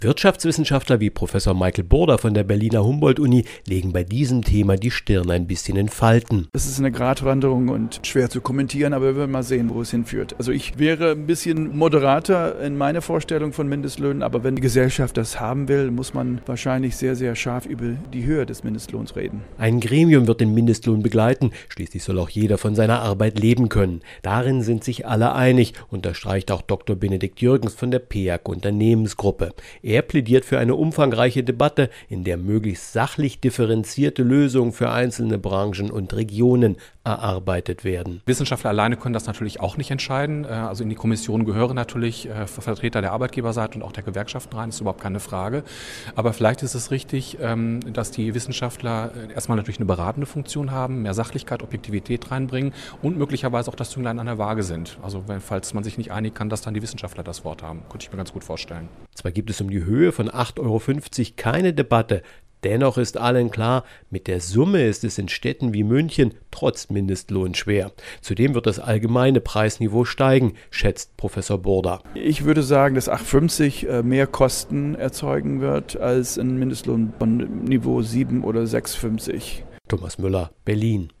Wirtschaftswissenschaftler wie Professor Michael Burda von der Berliner Humboldt-Uni legen bei diesem Thema die Stirn ein bisschen in Falten. Es ist eine Gratwanderung und schwer zu kommentieren, aber wir werden mal sehen, wo es hinführt. Also ich wäre ein bisschen moderater in meiner Vorstellung von Mindestlöhnen, aber wenn die Gesellschaft das haben will, muss man wahrscheinlich sehr, sehr scharf über die Höhe des Mindestlohns reden. Ein Gremium wird den Mindestlohn begleiten. Schließlich soll auch jeder von seiner Arbeit leben können. Darin sind sich alle einig, unterstreicht auch Dr. Benedikt Jürgens von der PEAG Unternehmensgruppe. Er plädiert für eine umfangreiche Debatte, in der möglichst sachlich differenzierte Lösungen für einzelne Branchen und Regionen erarbeitet werden. Wissenschaftler alleine können das natürlich auch nicht entscheiden. Also in die Kommission gehören natürlich Vertreter der Arbeitgeberseite und auch der Gewerkschaften rein, ist überhaupt keine Frage. Aber vielleicht ist es richtig, dass die Wissenschaftler erstmal natürlich eine beratende Funktion haben, mehr Sachlichkeit, Objektivität reinbringen und möglicherweise auch das Zünglein an der Waage sind. Also falls man sich nicht einig kann, dass dann die Wissenschaftler das Wort haben. Könnte ich mir ganz gut vorstellen. Zwar gibt es um die Höhe von 8,50 € keine Debatte. Dennoch ist allen klar, mit der Summe ist es in Städten wie München trotz Mindestlohn schwer. Zudem wird das allgemeine Preisniveau steigen, schätzt Professor Burda. Ich würde sagen, dass 8,50 € mehr Kosten erzeugen wird als ein Mindestlohn von Niveau 7 oder 6,50 €. Thomas Müller, Berlin.